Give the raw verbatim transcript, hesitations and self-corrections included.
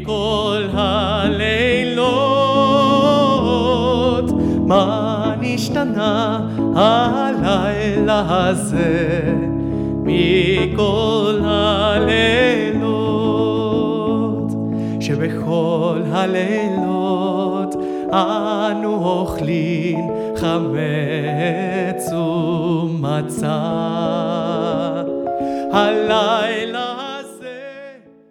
מכל הלילות, מה נשתנה הלילה הזה מכל הלילות, שבכל הלילות אנו אוכלים חמץ ומצה. הלילה